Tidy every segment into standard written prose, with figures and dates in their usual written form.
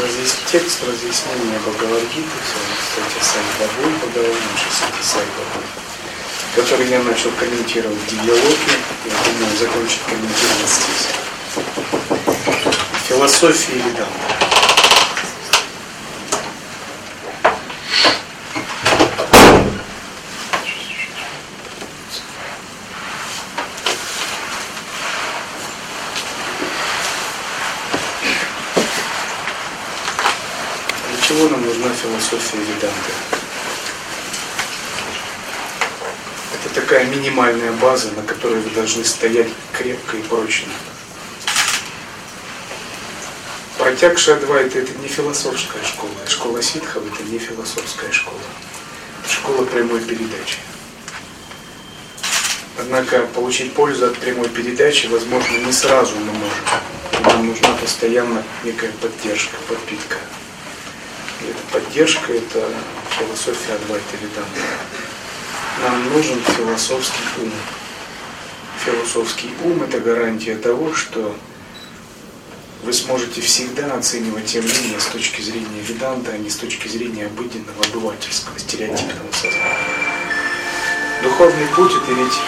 Текст разъяснения Бхагавад-гиты, кстати, Сайбабу, Сайбабу, который я начал комментировать в диалоге, я думаю закончить комментировать здесь. Философия Веданты. Для чего нам нужна философия Веданты? Это такая минимальная база, на которой вы должны стоять крепко и прочно. Пратьякша Адвайта — это не философская школа, а школа ситхов — это не философская школа. Это школа прямой передачи. Однако получить пользу от прямой передачи возможно не сразу мы можем. Нам нужна постоянно некая поддержка, подпитка. И эта поддержка — это философия Адвайта Веданты. Нам нужен философский ум. Философский ум — это гарантия того, что вы сможете всегда оценивать явления с точки зрения Веданты, а не с точки зрения обыденного, обывательского, стереотипного сознания. Духовный путь — это ведь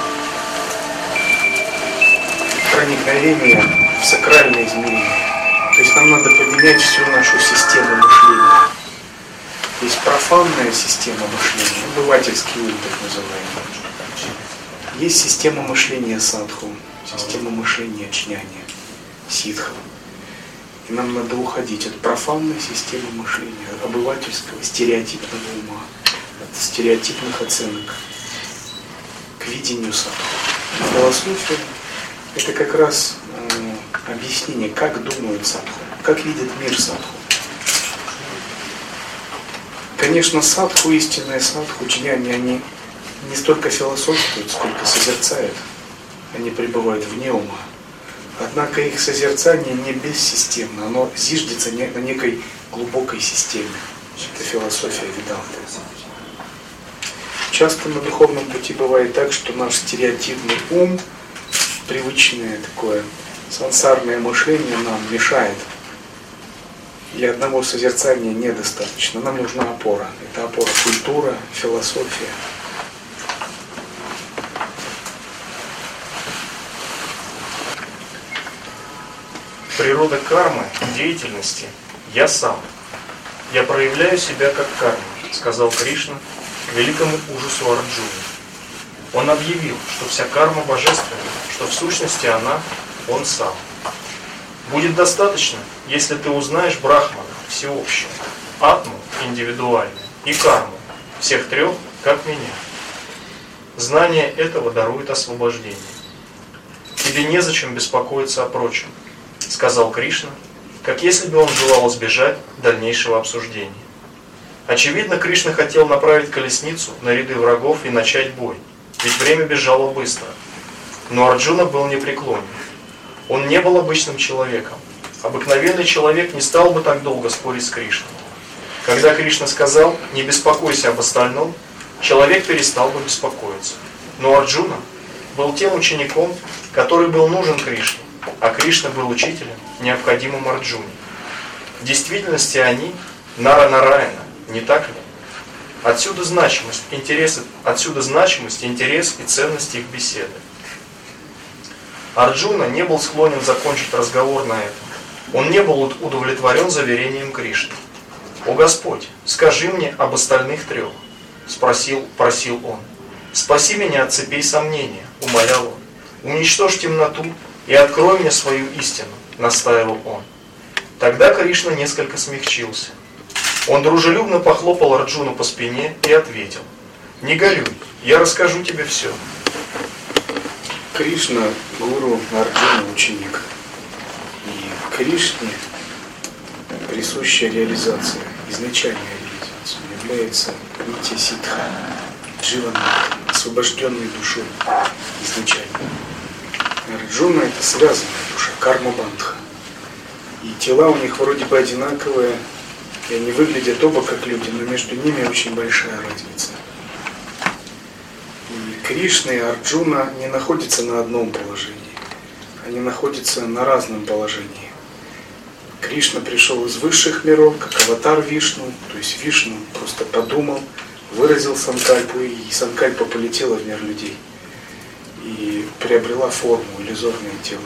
проникновение в сакральное измерение. То есть нам надо поменять всю нашу систему мышления. Есть профанная система мышления, обывательский ум так называемый. Есть система мышления садху, система мышления чняни, ситхов. И нам надо уходить от профанной системы мышления, обывательского, стереотипного ума, от стереотипных оценок к видению садху. Философия — это как раз объяснение, как думают садху, как видят мир садху. Конечно, садху, истинные садху, чняни, они не столько философствуют, сколько созерцают. Они пребывают вне ума. Однако их созерцание не бессистемно, оно зиждется на некой глубокой системе. Это философия Веданты. Часто на духовном пути бывает так, что наш стереотипный ум, привычное такое сансарное мышление нам мешает. Для одного созерцания недостаточно. Нам нужна опора. Это опора культура, философия. Природа кармы, деятельности – я сам. Я проявляю себя как карма, сказал Кришна к великому ужасу Арджуны. Он объявил, что вся карма божественна, что в сущности она – он сам. Будет достаточно, если ты узнаешь Брахмана, всеобщего, Атму, индивидуальную, и карму, всех трех, как меня. Знание этого дарует освобождение. Тебе незачем беспокоиться о прочем, сказал Кришна, как если бы он желал избежать дальнейшего обсуждения. Очевидно, Кришна хотел направить колесницу на ряды врагов и начать бой, ведь время бежало быстро. Но Арджуна был непреклонен. Он не был обычным человеком. Обыкновенный человек не стал бы так долго спорить с Кришной. Когда Кришна сказал «не беспокойся об остальном», человек перестал бы беспокоиться. Но Арджуна был тем учеником, который был нужен Кришне, а Кришна был учителем, необходимым Арджуне. В действительности они Нара-Нараяна, не так ли? Отсюда значимость, интерес и ценность их беседы. Арджуна не был склонен закончить разговор на этом. Он не был удовлетворен заверением Кришны. «О Господь, скажи мне об остальных трех», просил он. «Спаси меня от цепей сомнения», умолял он. «Уничтожь темноту и открой мне свою истину», настаивал он. Тогда Кришна несколько смягчился. Он дружелюбно похлопал Арджуну по спине и ответил: «Не горюй, я расскажу тебе все». Кришна — гуру, Арджуна — ученик. И Кришне присущая реализация, изначальная реализация, является нитья-ситха, дживанмукта, освобожденной душой изначально. Арджуна — это связанная душа, карма-бандха. И тела у них вроде бы одинаковые, и они выглядят оба как люди, но между ними очень большая разница. И Кришна и Арджуна не находятся на одном положении. Они находятся на разном положении. Кришна пришел из высших миров, как аватар Вишну, то есть Вишну просто подумал, выразил Санкальпу, и Санкальпа полетела в мир людей и приобрела форму, иллюзорное тело.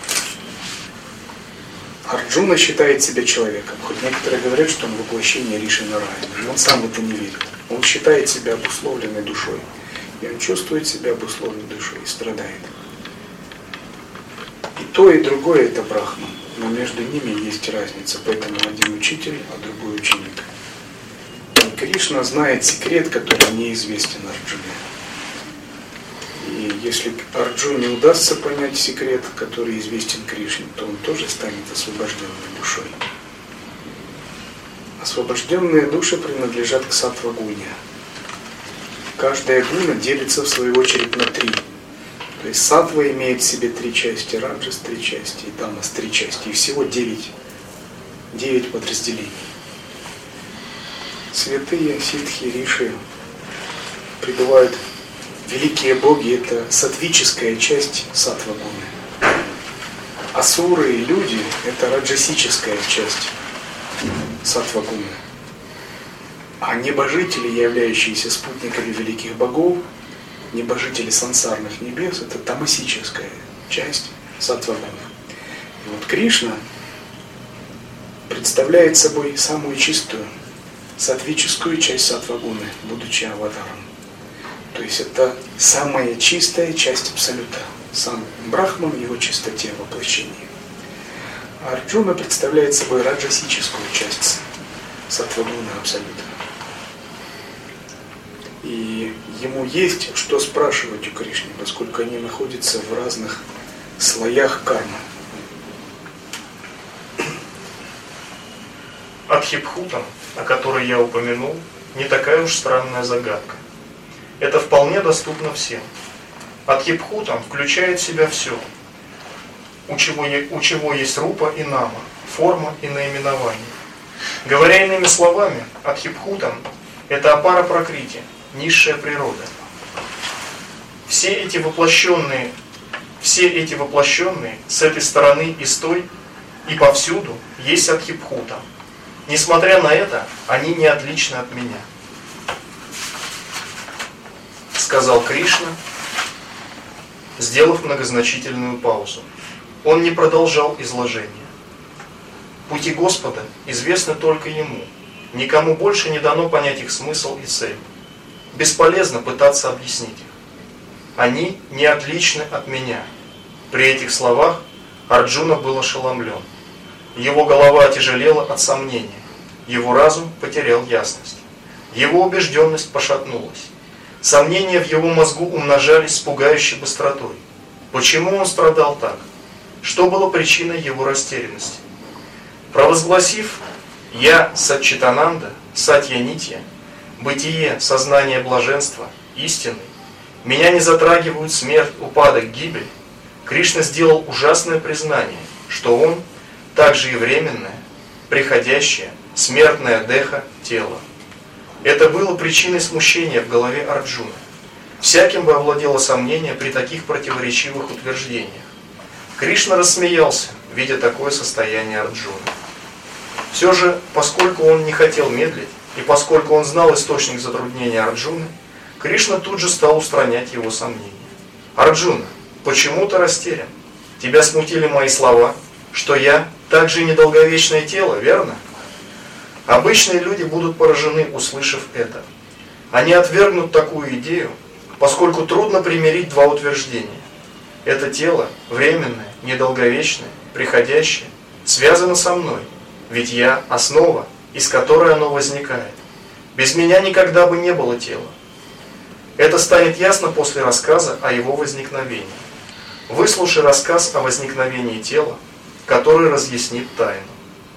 Арджуна считает себя человеком, хоть некоторые говорят, что он воплощение Риши Нараяна, но он сам в это не верит. Он считает себя обусловленной душой, и он чувствует себя обусловленной душой и страдает. И то, и другое это Брахман, но между ними есть разница, поэтому один учитель, а другой ученик. И Кришна знает секрет, который неизвестен Арджуне. И если Арджуне удастся понять секрет, который известен Кришне, то он тоже станет освобожденной душой. Освобожденные души принадлежат к саттва-гуне. Каждая гуна делится в свою очередь на 3. То есть саттва имеет в себе 3 части, раджас 3 части, и тамас 3 части. И всего 9 подразделений. Святые, ситхи, риши пребывают. Великие боги – это саттвическая часть саттва-гуны. Асуры и люди – это раджасическая часть саттва-гуны. А небожители, являющиеся спутниками великих богов, небожители сансарных небес – это тамасическая часть саттва-гуны. И вот Кришна представляет собой самую чистую саттвическую часть саттва-гуны, будучи аватаром. То есть это самая чистая часть Абсолюта. Сам Брахман в его чистоте воплощения. А Арджуна представляет собой раджасическую часть саттва-гуны Абсолюта. И ему есть что спрашивать у Кришны, поскольку они находятся в разных слоях кармы. Адхипхута, о которой я упомянул, не такая уж странная загадка. Это вполне доступно всем. Адхипхута включает в себя все, у чего есть рупа и нама, форма и наименование. Говоря иными словами, Адхипхута – это апара пракрити, низшая природа. Все эти воплощенные с этой стороны и с той, и повсюду есть Адхипхута. Несмотря на это, они не отличны от меня. Сказал Кришна, сделав многозначительную паузу. Он не продолжал изложение. Пути Господа известны только Ему. Никому больше не дано понять их смысл и цель. Бесполезно пытаться объяснить их. Они не отличны от меня. При этих словах Арджуна был ошеломлен. Его голова отяжелела от сомнения. Его разум потерял ясность. Его убежденность пошатнулась. Сомнения в его мозгу умножались с пугающей быстротой. Почему он страдал так? Что было причиной его растерянности? Провозгласив «Я Сатчитананда, Сатья Нитья, бытие, сознание блаженства, истины, меня не затрагивают смерть, упадок, гибель», Кришна сделал ужасное признание, что он также и временное, приходящее, смертное деха тело. Это было причиной смущения в голове Арджуны. Всяким бы овладело сомнение при таких противоречивых утверждениях. Кришна рассмеялся, видя такое состояние Арджуны. Все же, поскольку он не хотел медлить, и поскольку он знал источник затруднения Арджуны, Кришна тут же стал устранять его сомнения. «Арджуна, почему ты растерян? Тебя смутили мои слова, что я также и недолговечное тело, верно?» Обычные люди будут поражены, услышав это. Они отвергнут такую идею, поскольку трудно примирить два утверждения. Это тело, временное, недолговечное, приходящее, связано со мной, ведь я – основа, из которой оно возникает. Без меня никогда бы не было тела. Это станет ясно после рассказа о его возникновении. Выслушай рассказ о возникновении тела, который разъяснит тайну.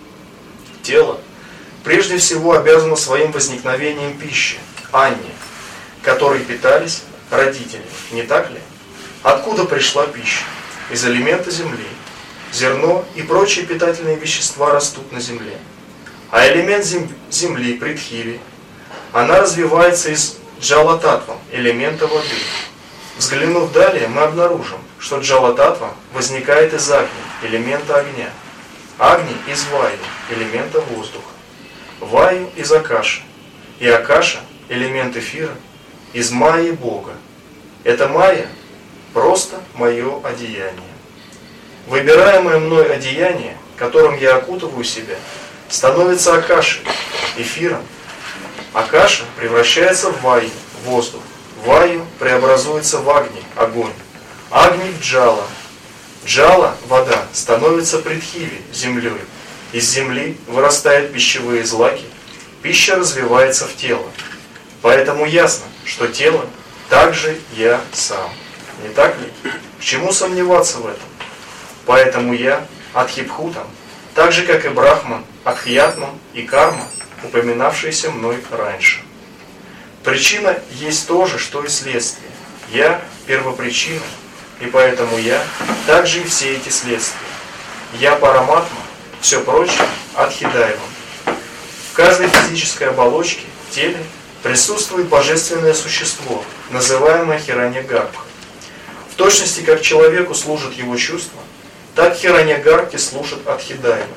Тело прежде всего обязано своим возникновением пищи, анне, которой питались родители, не так ли? Откуда пришла пища? Из элемента земли. Зерно и прочие питательные вещества растут на земле. А элемент земли, притхири, она развивается из джала-татва, элемента воды. Взглянув далее, мы обнаружим, что джала-татва возникает из агни, элемента огня. Агни из Ваю, элемента воздуха. Ваю из Акаши. И Акаша, элемент эфира, из Майи Бога. Это Майя просто мое одеяние. Выбираемое мной одеяние, которым я окутываю себя, становится Акашей, эфиром. Акаша превращается в Ваю, воздух. Ваю преобразуется в Агни, огонь. Агни в Джала. Джала, вода, становится Притхиви, землей. Из земли вырастают пищевые злаки. Пища развивается в тело. Поэтому ясно, что тело также я сам. Не так ли? К чему сомневаться в этом? Поэтому я Адхипхутам, так же как и Брахман, Адхьятман и Карма, упоминавшиеся мной раньше. Причина есть то же, что и следствие. Я первопричина, и поэтому я также и все эти следствия. Я Параматма, все прочее Адхидайвам. В каждой физической оболочке, теле, присутствует божественное существо, называемое Хираньягарбха. В точности, как человеку служат его чувства, так Хираньягарбхе служат Адхидайва.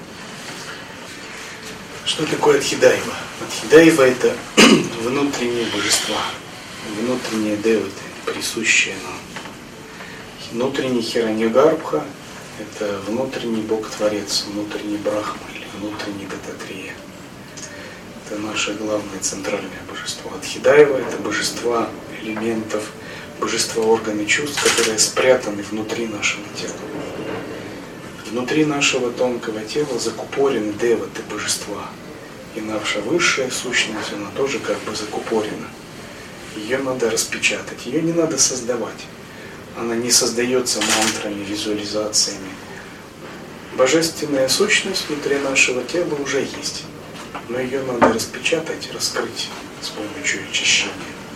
Что такое Адхидайва? Адхидайва – это внутренние божества, внутренние деваты, присущие нам. Внутренний Хираньягарбха – это внутренний Бог-творец, внутренний Брахма или внутренний Дататрия. Это наше главное центральное божество. Адхидайва – это божества элементов, божества органы чувств, которые спрятаны внутри нашего тела. Внутри нашего тонкого тела закупорены деваты, божества. И наша высшая сущность, она тоже как бы закупорена. Ее надо распечатать, ее не надо создавать. Она не создается мантрами, визуализациями. Божественная сущность внутри нашего тела уже есть. Но ее надо распечатать, раскрыть с помощью очищения.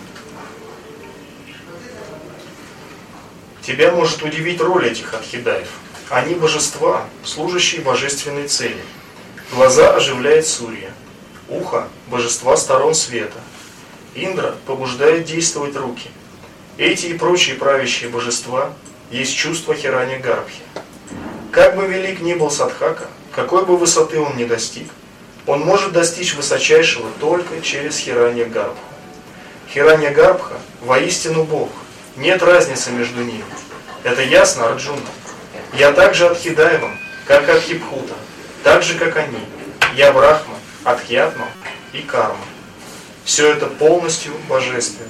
Тебя может удивить роль этих Адхидаев. Они божества, служащие божественной цели. Глаза оживляет Сурья. Ухо – божества сторон света. Индра побуждает действовать руки. Эти и прочие правящие божества есть чувство Хираньягарбхи. Как бы велик ни был Садхака, какой бы высоты он ни достиг, он может достичь высочайшего только через Хираньягарбху. Хираньягарбха воистину Бог. Нет разницы между ними. Это ясно, Арджуна? Я также Адхидайвам, как Адхипхута, так же, как они. Я Брахма, Адхьятма и Карма. Все это полностью божественно.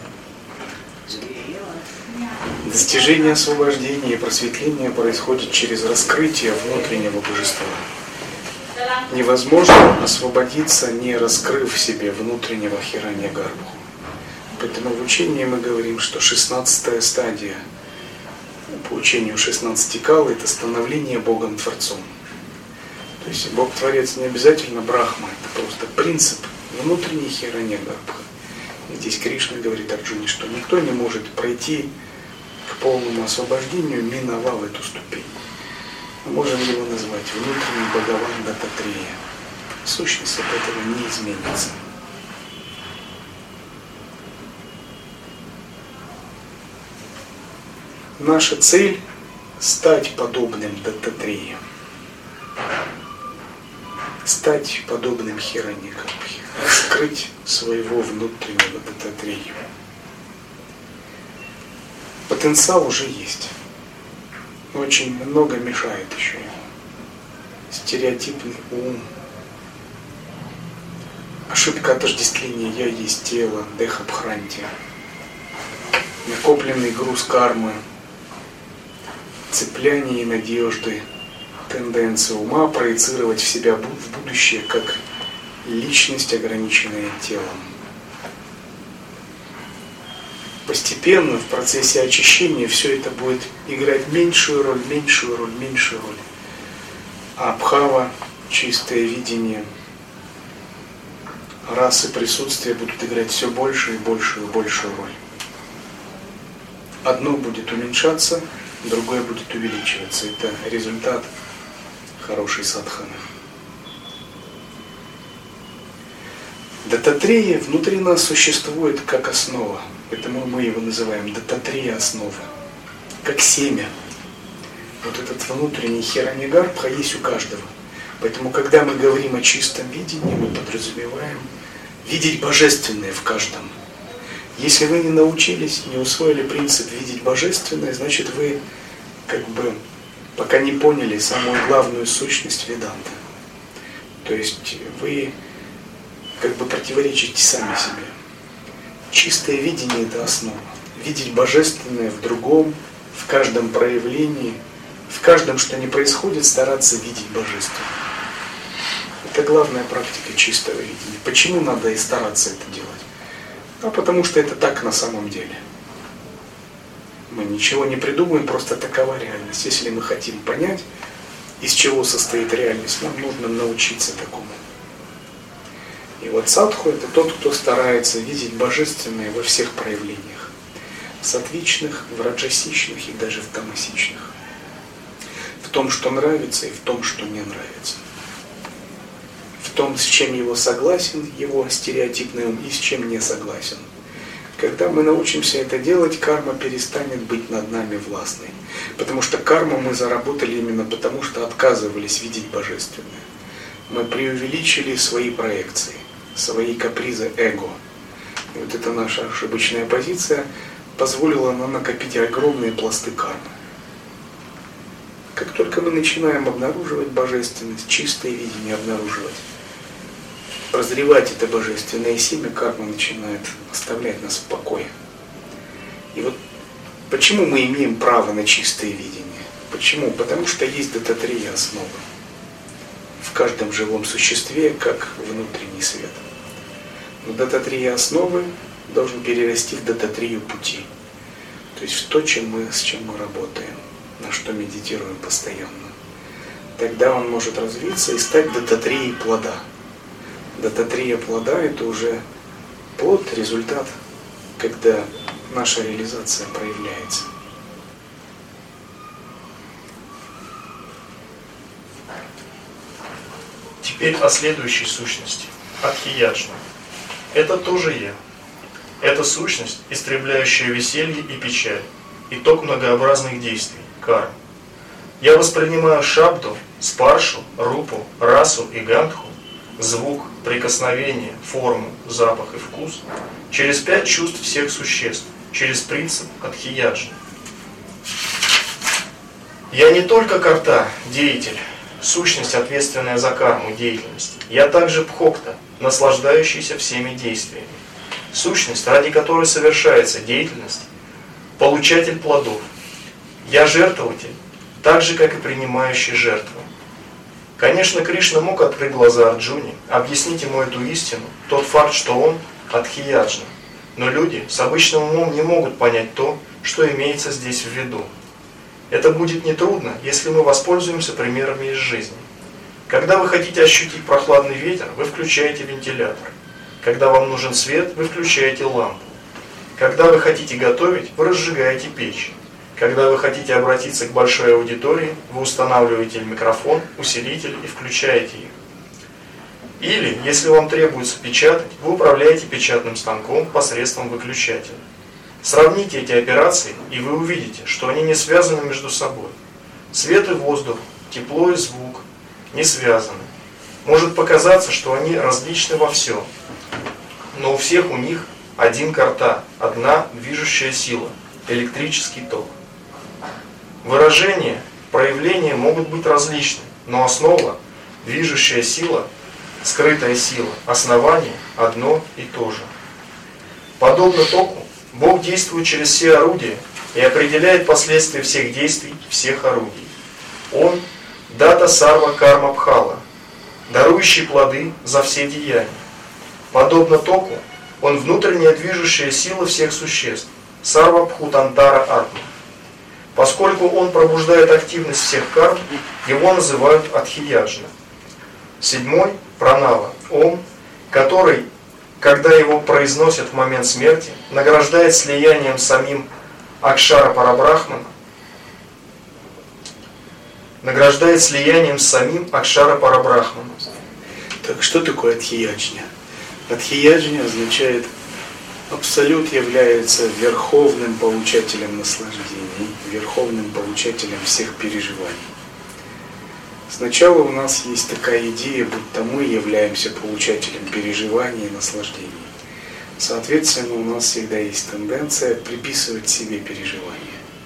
Достижение освобождения и просветления происходит через раскрытие внутреннего божества. Невозможно освободиться, не раскрыв в себе внутреннего Хираньягарбху. Поэтому в учении мы говорим, что 16-я стадия по учению 16 кал – это становление Богом-творцом. То есть Бог-творец не обязательно Брахма, это просто принцип внутренний Хираньягарбха. Здесь Кришна говорит Арджуне, что никто не может пройти к полному освобождению, миновав эту ступень. Мы можем его назвать внутренний Бхагаван Дататрия. Сущность от этого не изменится. Наша цель – стать подобным Дататрее, стать подобным Хираньягарбхе, раскрыть своего внутреннего Дататрею. Потенциал уже есть, но очень много мешает еще ему. Стереотипный ум, ошибка отождествления «я есть тело», Дехабхранти, накопленный груз кармы, цепляние и надежды, тенденция ума проецировать в себя в будущее как личность, ограниченная телом. Постепенно в процессе очищения все это будет играть меньшую роль, меньшую роль, меньшую роль. А бхава, чистое видение, расы присутствия будут играть все большую и большую и большую роль. Одно будет уменьшаться, другое будет увеличиваться. Это результат хорошей садханы. Дататрея внутри нас существует как основа, поэтому мы его называем Дататрея основа, как семя. Вот этот внутренний Хираньягарбха есть у каждого. Поэтому, когда мы говорим о чистом видении, мы подразумеваем видеть божественное в каждом. Если вы не научились, не усвоили принцип видеть божественное, значит вы пока не поняли самую главную сущность Веданты. То есть вы противоречите сами себе. Чистое видение – это основа. Видеть божественное в другом, в каждом проявлении, в каждом, что не происходит, стараться видеть божественное. Это главная практика чистого видения. Почему надо и стараться это делать? Потому что это так на самом деле. Мы ничего не придумаем, просто такова реальность. Если мы хотим понять, из чего состоит реальность, нам нужно научиться такому. И вот садху – это тот, кто старается видеть божественное во всех проявлениях. В сатвичных, в раджасичных и даже в тамасичных. В том, что нравится, и в том, что не нравится. В том, с чем его согласен, его стереотипный ум, и с чем не согласен. Когда мы научимся это делать, карма перестанет быть над нами властной. Потому что карму мы заработали именно потому, что отказывались видеть божественное. Мы преувеличили свои проекции, свои капризы эго. И вот эта наша ошибочная позиция позволила нам накопить огромные пласты кармы. Как только мы начинаем обнаруживать божественность, чистое видение обнаруживать, прозревать это божественное семя, карма начинает оставлять нас в покое. И вот почему мы имеем право на чистое видение? Почему? Потому что есть дататрия основы. В каждом живом существе, как внутренний свет. Но дататрия основы должен перерасти в дататрию пути. То есть в то, с чем мы работаем, на что медитируем постоянно. Тогда он может развиться и стать дататрией плода. Дататрия плода – это уже плод, результат, когда наша реализация проявляется. Теперь о следующей сущности – Адхияджна. Это тоже я. Это сущность, истребляющая веселье и печаль, итог многообразных действий, карм. Я воспринимаю шабду, спаршу, рупу, расу и гандху, звук, прикосновение, форму, запах и вкус через 5 чувств всех существ, через принцип Адхияджна. Я не только карта, деятель, сущность, ответственная за карму, деятельность. Я также бхокта, наслаждающийся всеми действиями. Сущность, ради которой совершается деятельность, получатель плодов. Я жертвователь, так же, как и принимающий жертву. Конечно, Кришна мог открыть глаза Арджуне, объяснить ему эту истину, тот факт, что он Адхияджна. Но люди с обычным умом не могут понять то, что имеется здесь в виду. Это будет нетрудно, если мы воспользуемся примерами из жизни. Когда вы хотите ощутить прохладный ветер, вы включаете вентилятор. Когда вам нужен свет, вы включаете лампу. Когда вы хотите готовить, вы разжигаете печь. Когда вы хотите обратиться к большой аудитории, вы устанавливаете микрофон, усилитель и включаете их. Или, если вам требуется печатать, вы управляете печатным станком посредством выключателя. Сравните эти операции, и вы увидите, что они не связаны между собой. Свет и воздух, тепло и звук не связаны. Может показаться, что они различны во всем, но у всех у них один карта, одна движущая сила, электрический ток. Выражения, проявления могут быть различны, но основа, движущая сила, скрытая сила, основание одно и то же. Подобно току, Бог действует через все орудия и определяет последствия всех действий, всех орудий. Он – дата сарва карма бхала, дарующий плоды за все деяния. Подобно току, он внутренняя движущая сила всех существ, сарва бхутантара атма. Поскольку он пробуждает активность всех карм, его называют Адхияджна. 7 пранава, Ом, который, когда его произносят в момент смерти, награждает слиянием самим Акшара Парабрахмана, награждает слиянием с самим Акшара Парабрахманом. Так что такое Адхияджня? Адхияджня означает, Абсолют является верховным получателем наслаждений, верховным получателем всех переживаний. Сначала у нас есть такая идея, будто мы являемся получателем переживаний и наслаждений. Соответственно, у нас всегда есть тенденция приписывать себе переживания.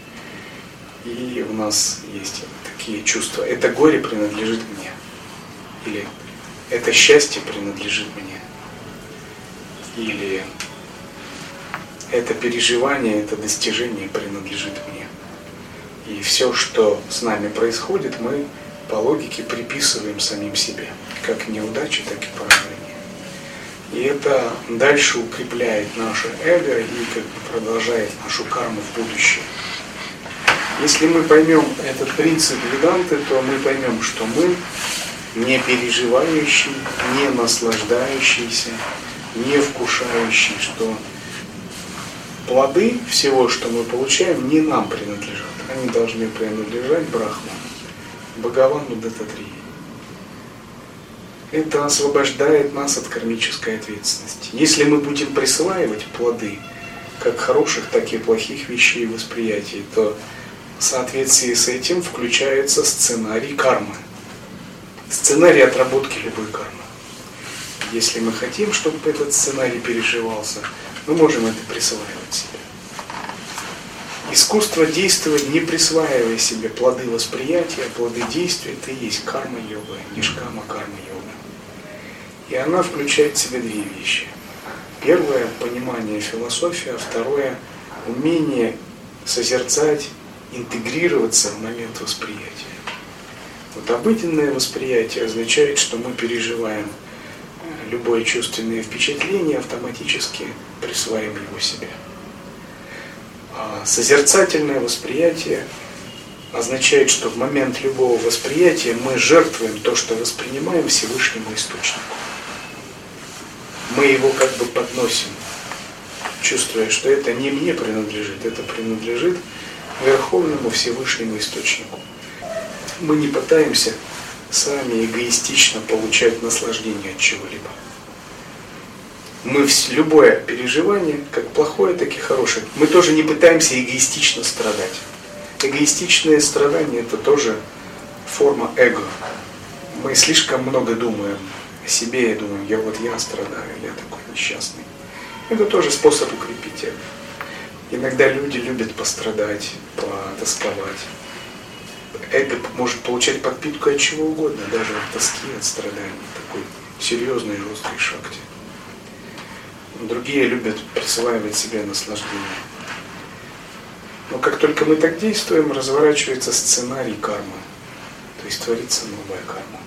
И у нас есть такие чувства. Это горе принадлежит мне. Или это счастье принадлежит мне. Или это переживание, это достижение принадлежит мне. И все, что с нами происходит, мы по логике приписываем самим себе. Как неудачи, так и поражения. И это дальше укрепляет наше эго и как бы продолжает нашу карму в будущем. Если мы поймем этот принцип Веданты, то мы поймем, что мы не переживающие, не наслаждающиеся, не вкушающие, что плоды всего, что мы получаем, не нам принадлежат. Они должны принадлежать Брахману, Бхагавану Даттатрее. Это освобождает нас от кармической ответственности. Если мы будем присваивать плоды как хороших, так и плохих вещей восприятий, то в соответствии с этим включается сценарий кармы. Sценарий отработки любой кармы. Если мы хотим, чтобы этот сценарий переживался, мы можем это присваивать себе. Искусство действовать, не присваивая себе плоды восприятия, плоды действия, это и есть карма-йога, нишкама карма-йога. И она включает в себя две вещи. Первое – понимание философии, а второе – умение созерцать, интегрироваться в момент восприятия. Вот обыденное восприятие означает, что мы переживаем любое чувственное впечатление, автоматически присваиваем его себе. А созерцательное восприятие означает, что в момент любого восприятия мы жертвуем то, что воспринимаем, Всевышнему Источнику. Мы его как бы подносим, чувствуя, что это не мне принадлежит, это принадлежит Верховному Всевышнему Источнику. Мы не пытаемся сами эгоистично получать наслаждение от чего-либо. Мы любое переживание, как плохое, так и хорошее, мы тоже не пытаемся эгоистично страдать. Эгоистичное страдание – это тоже форма эго. Мы слишком много думаем о себе и думаем, я страдаю, я такой несчастный. Это тоже способ укрепить эго. Иногда люди любят пострадать, потасковать. Эго может получать подпитку от чего угодно, даже от тоски, от страданий. Такой серьезный, жесткий шакти. Другие любят присваивать себе наслаждение. Но как только мы так действуем, разворачивается сценарий кармы. То есть творится новая карма.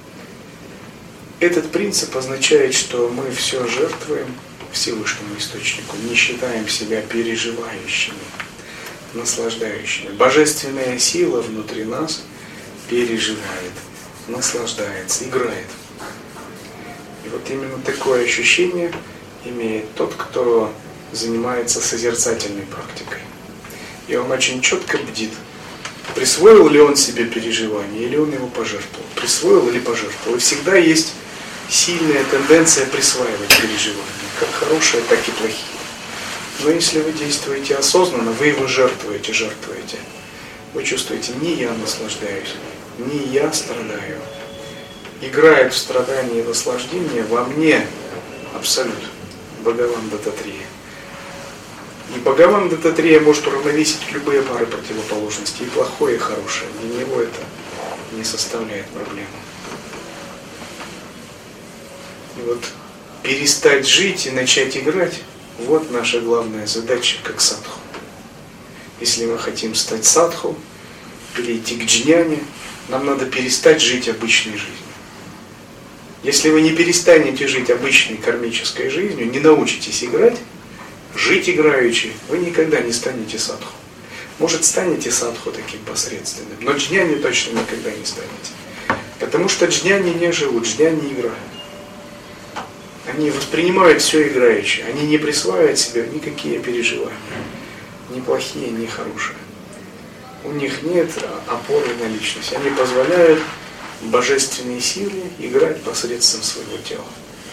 Этот принцип означает, что мы все жертвуем Всевышнему Источнику, не считаем себя переживающими, наслаждающими. Божественная сила внутри нас переживает, наслаждается, играет. И вот именно такое ощущение имеет тот, кто занимается созерцательной практикой. И он очень четко бдит, присвоил ли он себе переживание, или он его пожертвовал. Присвоил или пожертвовал. И всегда есть сильная тенденция присваивать переживания, как хорошие, так и плохие. Но если вы действуете осознанно, вы его жертвуете. Вы чувствуете, не я наслаждаюсь, не я страдаю. Играет в страдания и наслаждение во мне Абсолют, Бхагаван Даттатрия. И Бхагаван Даттатрия может уравновесить любые пары противоположностей, и плохое, и хорошее. Для него это не составляет проблемы. И вот перестать жить и начать играть – вот наша главная задача как садху. Если мы хотим стать садху, перейти к джняне, нам надо перестать жить обычной жизнью. Если вы не перестанете жить обычной кармической жизнью, не научитесь играть, жить играючи, вы никогда не станете садху. Может, станете садху таким посредственным, но джняни точно никогда не станете. Потому что джняни не живут, джняни играют. Они воспринимают все играючи, они не присваивают себе никакие переживания, ни плохие, ни хорошие. У них нет опоры на личность, они позволяют божественной силе играть посредством своего тела.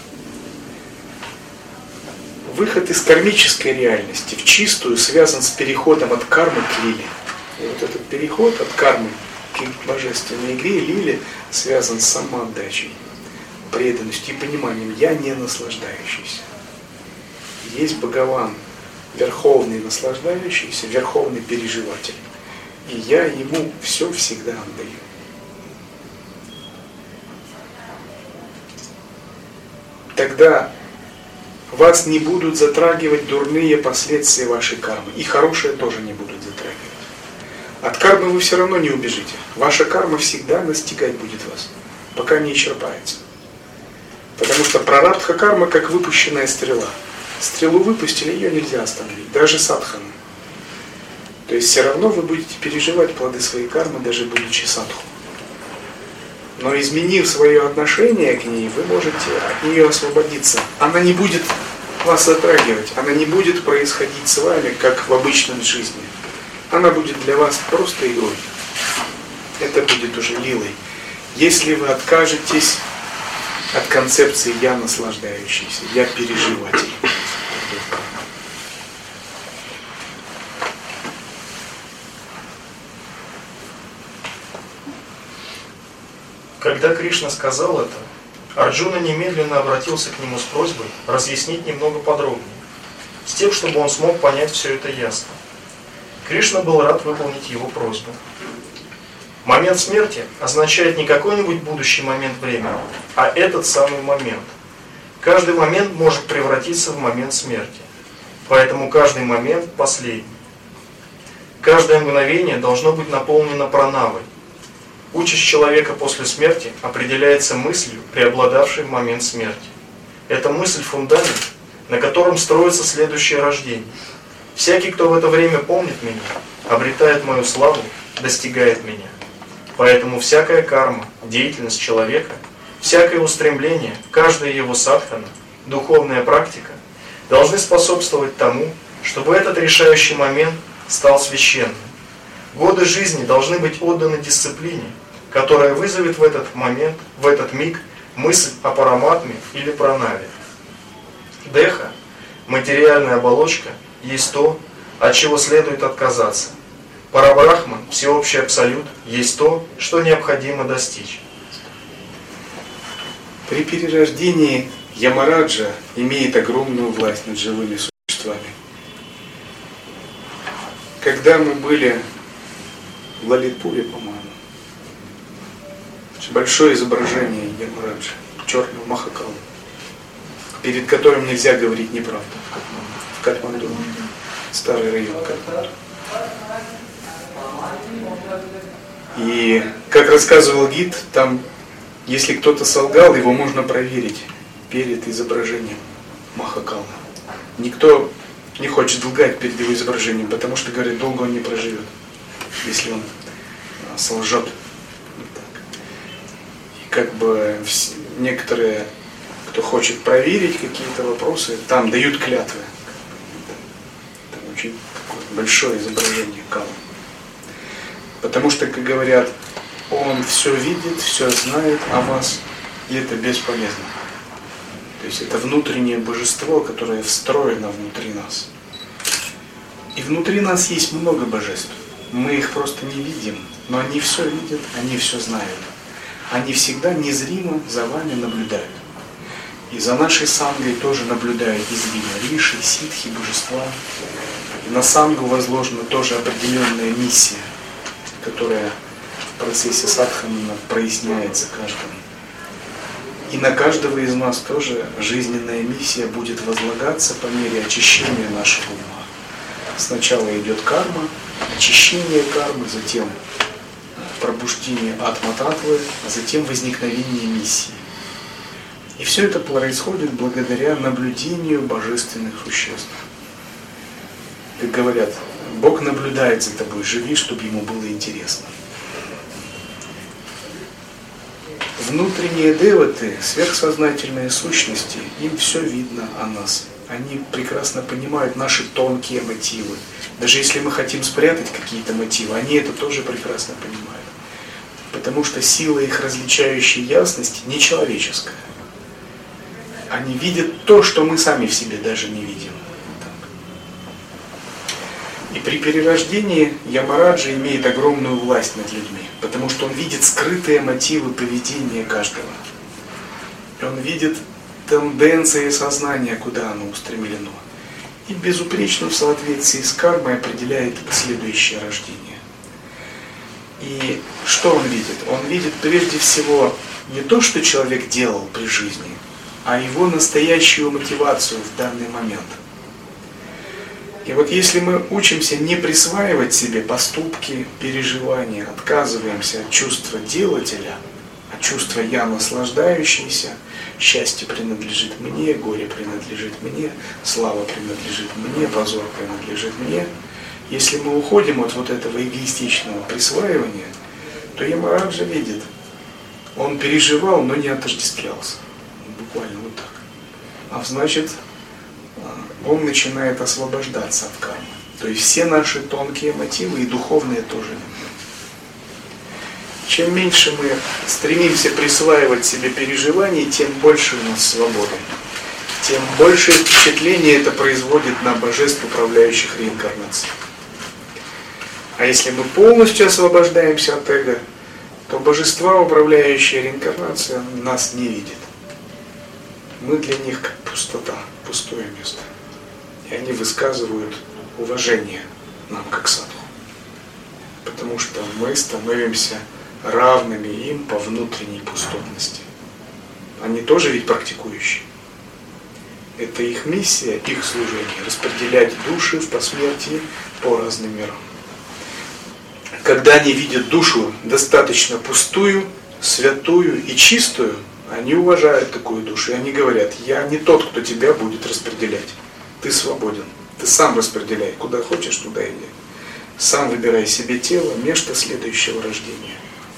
Выход из кармической реальности в чистую связан с переходом от кармы к лиле. И вот этот переход от кармы к божественной игре лили связан с самоотдачей, преданностью и пониманием «я не наслаждающийся». Есть Бхагаван, верховный наслаждающийся, верховный переживатель. И я ему все всегда отдаю. Тогда вас не будут затрагивать дурные последствия вашей кармы. И хорошие тоже не будут затрагивать. От кармы вы все равно не убежите. Ваша карма всегда настигать будет вас, пока не исчерпается. Потому что прарабдха карма как выпущенная стрела. Стрелу выпустили, ее нельзя остановить, даже садхану. То есть все равно вы будете переживать плоды своей кармы, даже будучи садху. Но изменив свое отношение к ней, вы можете от нее освободиться. Она не будет вас затрагивать, она не будет происходить с вами, как в обычной жизни. Она будет для вас просто игрой. Это будет уже лилой. Если вы откажетесь от концепции «я наслаждающийся», «я переживатель». Когда Кришна сказал это, Арджуна немедленно обратился к нему с просьбой разъяснить немного подробнее, с тем, чтобы он смог понять все это ясно. Кришна был рад выполнить его просьбу. Момент смерти означает не какой-нибудь будущий момент времени, а этот самый момент. Каждый момент может превратиться в момент смерти, поэтому каждый момент последний. Каждое мгновение должно быть наполнено пранавой. Участь человека после смерти определяется мыслью, преобладавшей в момент смерти. Эта мысль – фундамент, на котором строится следующее рождение. Всякий, кто в это время помнит меня, обретает мою славу, достигает меня. Поэтому всякая карма, деятельность человека, всякое устремление, каждая его садхана, духовная практика должны способствовать тому, чтобы этот решающий момент стал священным. Годы жизни должны быть отданы дисциплине, которая вызовет в этот момент, в этот миг, мысль о параматме или пранаве. Деха, материальная оболочка, есть то, от чего следует отказаться. Парабрахман, всеобщий абсолют, есть то, что необходимо достичь. При перерождении Ямараджа имеет огромную власть над живыми существами. Когда мы были в Лалитпуре, по-моему, большое изображение Ямараджа, черного Махакала, перед которым нельзя говорить неправду в Катманду, старый район Катманду. И, как рассказывал гид, там, если кто-то солгал, его можно проверить перед изображением Махакала. Никто не хочет лгать перед его изображением, потому что, говорит, долго он не проживет, если он солжет. И как бы некоторые, кто хочет проверить какие-то вопросы, там дают клятвы. Там очень большое изображение Кала. Потому что, как говорят, он все видит, все знает о вас, и это бесполезно. То есть это внутреннее божество, которое встроено внутри нас. И внутри нас есть много божеств. Мы их просто не видим, но они все видят, они все знают. Они всегда незримо за вами наблюдают. И за нашей сангой тоже наблюдают незримо риши, ситхи, божества. И на сангу возложена тоже определенная миссия, которая в процессе садхана проясняется каждому. И на каждого из нас тоже жизненная миссия будет возлагаться по мере очищения нашего ума. Сначала идет карма, очищение кармы, затем пробуждение атма-татвы, а затем возникновение миссии. И все это происходит благодаря наблюдению божественных существ. Как говорят, Бог наблюдает за тобой, живи, чтобы ему было интересно. Внутренние деваты, сверхсознательные сущности, им все видно о нас. Они прекрасно понимают наши тонкие мотивы. Даже если мы хотим спрятать какие-то мотивы, они это тоже прекрасно понимают. Потому что сила их различающей ясности нечеловеческая. Они видят то, что мы сами в себе даже не видим. И И при перерождении Ямараджа имеет огромную власть над людьми, потому что он видит скрытые мотивы поведения каждого. Он видит тенденции сознания, куда оно устремлено. И безупречно в соответствии с кармой определяет последующее рождение. И что он видит? Он видит прежде всего не то, что человек делал при жизни, а его настоящую мотивацию в данный момент. И вот если мы учимся не присваивать себе поступки, переживания, отказываемся от чувства делателя, от чувства «я наслаждающийся», счастье принадлежит мне, горе принадлежит мне, слава принадлежит мне, позор принадлежит мне. Если мы уходим от вот этого эгоистичного присваивания, то Ямараджа видит, он переживал, но не отождествлялся. Буквально вот так. А значит, он начинает освобождаться от кармы. То есть все наши тонкие мотивы и духовные тоже. Чем меньше мы стремимся присваивать себе переживаний, тем больше у нас свободы. Тем больше впечатление это производит на божеств, управляющих реинкарнацией. А если мы полностью освобождаемся от эго, то божества, управляющие реинкарнацией, нас не видят. Мы для них как пустота, пустое место. И они высказывают уважение нам как садху. Потому что мы становимся равными им по внутренней пустотности. Они тоже ведь практикующие. Это их миссия, их служение, распределять души в посмертии по разным мирам. Когда они видят душу достаточно пустую, святую и чистую, они уважают такую душу. И они говорят: я не тот, кто тебя будет распределять. Ты свободен. Ты сам распределяй. Куда хочешь, туда иди. Сам выбирай себе тело, место следующего рождения.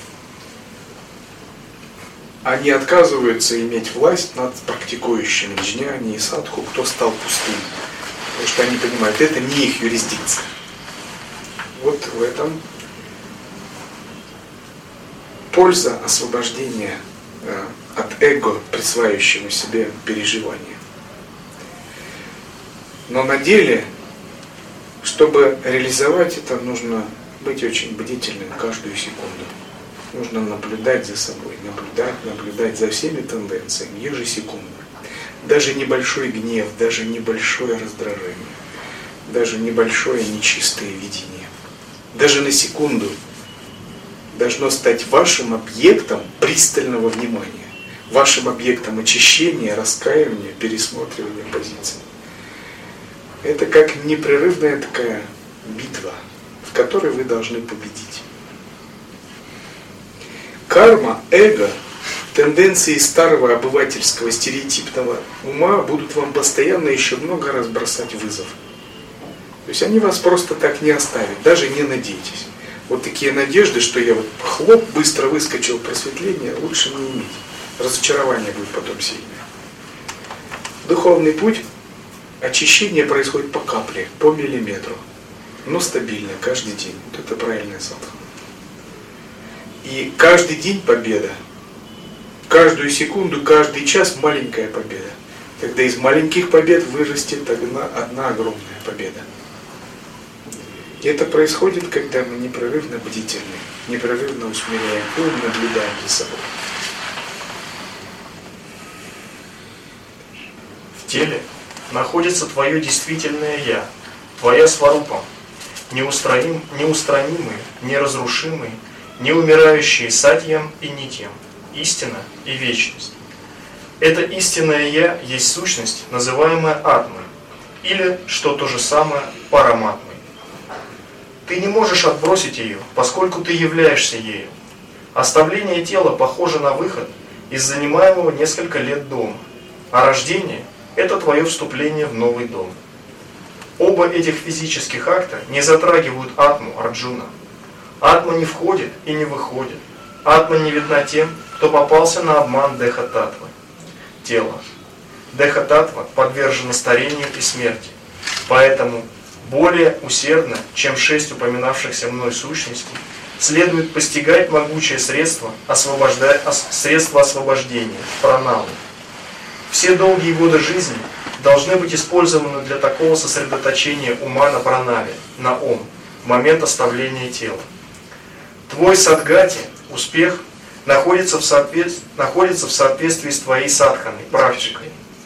Они отказываются иметь власть над практикующими джняни и садху, кто стал пустым. Потому что они понимают, это не их юрисдикция. Вот в этом польза освобождения от эго, присваивающего себе переживания. Но на деле, чтобы реализовать это, нужно быть очень бдительным каждую секунду. Нужно наблюдать за собой, наблюдать за всеми тенденциями ежесекундно. Даже небольшой гнев, даже небольшое раздражение, даже небольшое нечистое видение, даже на секунду должно стать вашим объектом пристального внимания, вашим объектом очищения, раскаивания, пересматривания позиций. Это как непрерывная такая битва, в которой вы должны победить. Карма, эго, тенденции старого обывательского стереотипного ума будут вам постоянно еще много раз бросать вызов. То есть они вас просто так не оставят, даже не надейтесь. Вот такие надежды, что я вот хлоп, быстро выскочил в просветление, лучше не иметь. Разочарование будет потом сильное. Духовный путь, очищение происходит по капле, по миллиметру, но стабильно, каждый день. Вот это правильная садхана. И каждый день победа. Каждую секунду, каждый час маленькая победа. Тогда из маленьких побед вырастет одна огромная победа. И это происходит, когда мы непрерывно бдительны, непрерывно усмиряем ум, наблюдаем за собой. В теле находится твое действительное «я», твоя сварупа, неустранимый, неразрушимый, неумирающий сатьям и нитьям, истина и вечность. Это истинное «я» есть сущность, называемая атмой, или, что то же самое, параматмой. Ты не можешь отбросить ее, поскольку ты являешься ею. Оставление тела похоже на выход из занимаемого несколько лет дома, а рождение – это твое вступление в новый дом. Оба этих физических акта не затрагивают атму, Арджуна. Атма не входит и не выходит. Атма не видна тем, кто попался на обман Деха-татвы, тела. Деха-татва подвержена старению и смерти. Поэтому более усердно, чем 6 упоминавшихся мной сущностей, следует постигать могучее средство освобождения, пранаму. Все долгие годы жизни должны быть использованы для такого сосредоточения ума на пранаве, на ом, в момент оставления тела. Твой садгати, успех, находится в соответствии с твоей садханой, практикой.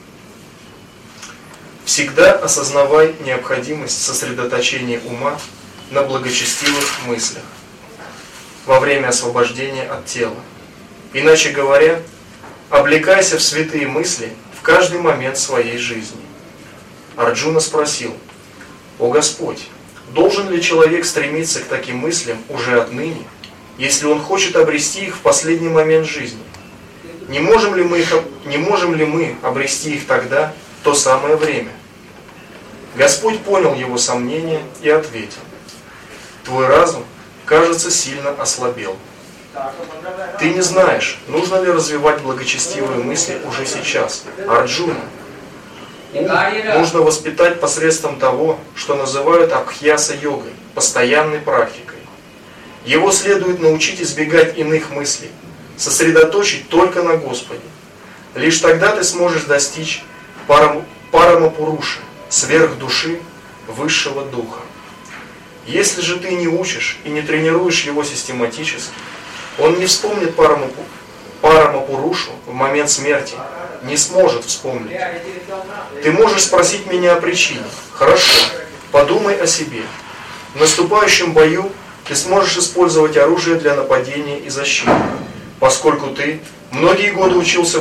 Всегда осознавай необходимость сосредоточения ума на благочестивых мыслях во время освобождения от тела. Иначе говоря, облекайся в святые мысли в каждый момент своей жизни. Арджуна спросил: «О Господь, должен ли человек стремиться к таким мыслям уже отныне, если он хочет обрести их в последний момент жизни? Не можем ли мы обрести их тогда, в то самое время?» Господь понял его сомнения и ответил: «Твой разум, кажется, сильно ослабел. Ты не знаешь, нужно ли развивать благочестивые мысли уже сейчас, Арджуна. Ум нужно воспитать посредством того, что называют абхьяса-йогой, постоянной практикой. Его следует научить избегать иных мыслей, сосредоточить только на Господе. Лишь тогда ты сможешь достичь парамапуруши, сверхдуши, высшего духа. Если же ты не учишь и не тренируешь его систематически, он не вспомнит парамапурушу в момент смерти, не сможет вспомнить. Ты можешь спросить меня о причине. Хорошо, подумай о себе. В наступающем бою ты сможешь использовать оружие для нападения и защиты, поскольку ты многие годы учился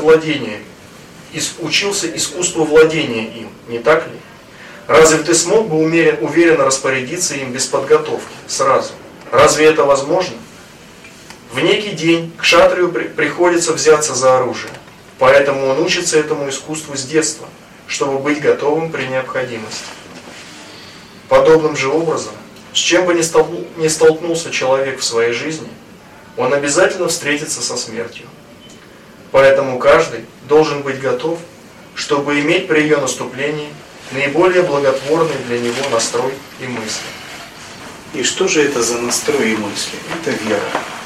искусству владения им, не так ли? Разве ты смог бы уверенно распорядиться им без подготовки, сразу? Разве это возможно? В некий день кшатрию приходится взяться за оружие, поэтому он учится этому искусству с детства, чтобы быть готовым при необходимости. Подобным же образом, с чем бы ни столкнулся человек в своей жизни, он обязательно встретится со смертью. Поэтому каждый должен быть готов, чтобы иметь при ее наступлении наиболее благотворный для него настрой и мысли. И что же это за настрой и мысли? Это вера.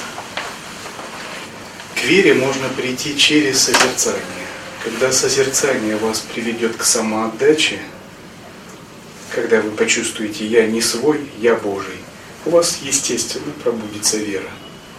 К вере можно прийти через созерцание. Когда созерцание вас приведет к самоотдаче, когда вы почувствуете «я не свой, я Божий», у вас естественно пробудится вера.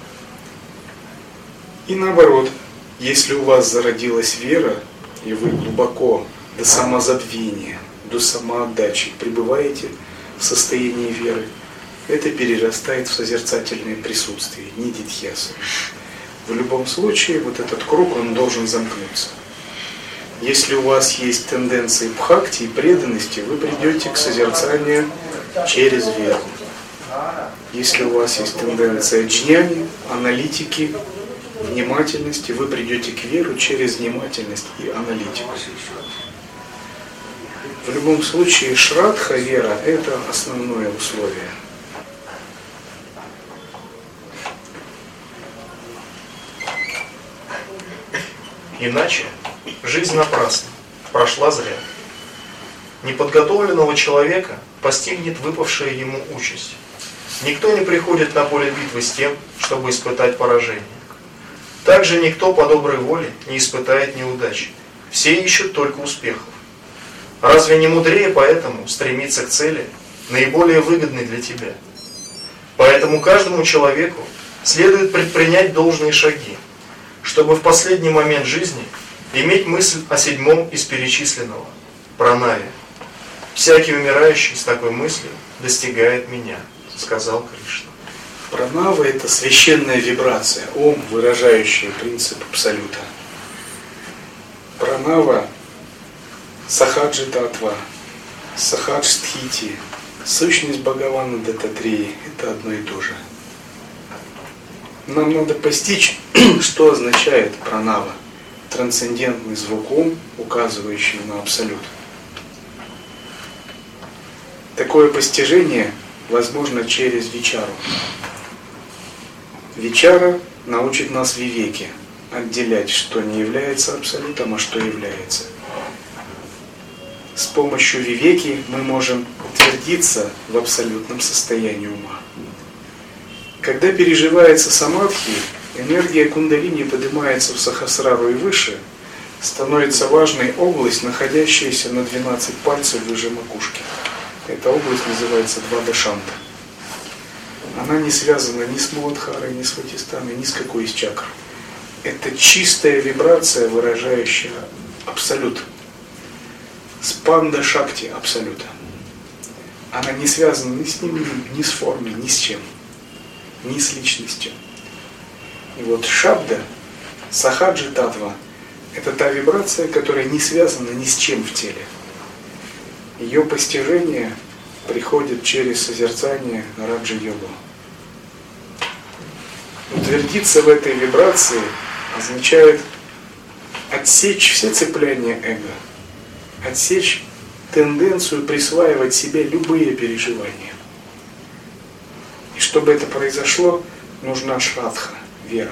И наоборот, если у вас зародилась вера, и вы глубоко до самозабвения, до самоотдачи пребываете в состоянии веры, это перерастает в созерцательное присутствие, нидидхьясу. В любом случае, вот этот круг, он должен замкнуться. Если у вас есть тенденции бхакти и преданности, вы придете к созерцанию через веру. Если у вас есть тенденция джняни, аналитики, внимательности, вы придете к веру через внимательность и аналитику. В любом случае, шрадха, вера, это основное условие. Иначе жизнь напрасна, прошла зря. Неподготовленного человека постигнет выпавшая ему участь. Никто не приходит на поле битвы с тем, чтобы испытать поражение. Также никто по доброй воле не испытает неудачи. Все ищут только успехов. Разве не мудрее поэтому стремиться к цели, наиболее выгодной для тебя? Поэтому каждому человеку следует предпринять должные шаги, чтобы в последний момент жизни иметь мысль о седьмом из перечисленного – пранаве. «Всякий умирающий с такой мыслью достигает меня», – сказал Кришна. Пранава – это священная вибрация, ом, выражающая принцип абсолюта. Пранава – сахаджи татва, сахадж стхити, сущность Бхагавана Даттатреи – это одно и то же. Нам надо постичь, что означает пранава, трансцендентный звук ом, указывающий на абсолют. Такое постижение возможно через вичару. Вичара научит нас вивеке отделять, что не является абсолютом, а что является. С помощью вивеки мы можем утвердиться в абсолютном состоянии ума. Когда переживается самадхи, энергия кундалини поднимается в сахасрару и выше, становится важной область, находящаяся на 12 пальцев выше макушки. Эта область называется Двадашанта. Она не связана ни с Муладхарой, ни с Ватистаной, ни с какой из чакр. Это чистая вибрация, выражающая абсолют. Спанда Шакти абсолюта. Она не связана ни с ним, ни с формой, ни с чем. Ни с личностью. И вот Шабда, Сахаджи Татва, это та вибрация, которая не связана ни с чем в теле. Ее постижение приходит через созерцание на Раджа-йогу. Утвердиться в этой вибрации означает отсечь все цепляния эго, отсечь тенденцию присваивать себе любые переживания. И чтобы это произошло, нужна шрадха, вера.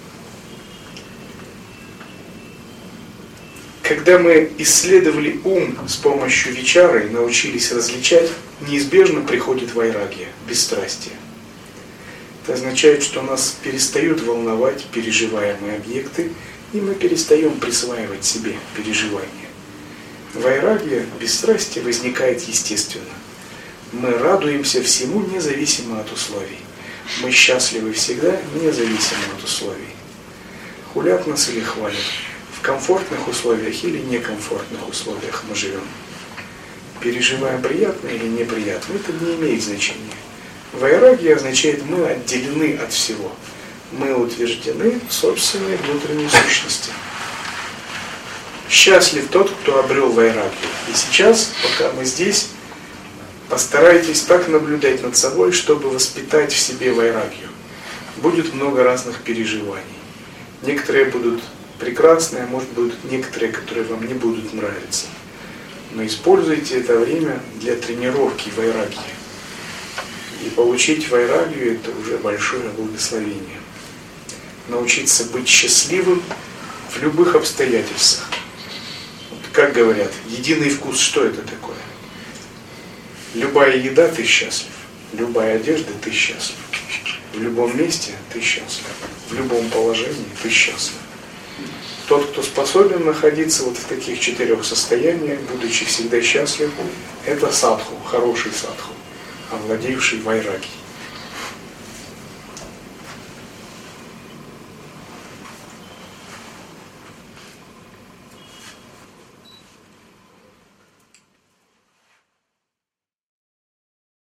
Когда мы исследовали ум с помощью вичары, научились различать, неизбежно приходит вайрагья, бесстрастие. Это означает, что нас перестают волновать переживаемые объекты, и мы перестаем присваивать себе переживания. Вайрагья, бесстрастие возникает естественно. Мы радуемся всему независимо от условий. Мы счастливы всегда независимо от условий. Хулят нас или хвалят. В комфортных условиях или некомфортных условиях мы живем. Переживаем приятно или неприятно, это не имеет значения. Вайрагья означает, мы отделены от всего. Мы утверждены в собственной внутренней сущности. Счастлив тот, кто обрел вайрагью. И сейчас, пока мы здесь, постарайтесь так наблюдать над собой, чтобы воспитать в себе вайрагью. Будет много разных переживаний. Некоторые будут прекрасные, а может быть некоторые, которые вам не будут нравиться. Но используйте это время для тренировки вайрагьи. И получить вайрагью — это уже большое благословение. Научиться быть счастливым в любых обстоятельствах. Вот как говорят, единый вкус, что это такое? Любая еда — ты счастлив. Любая одежда — ты счастлив. В любом месте — ты счастлив. В любом положении — ты счастлив. Тот, кто способен находиться вот в таких 4 состояниях, будучи всегда счастлив, это садху, хороший садху, овладевший вайрагьей.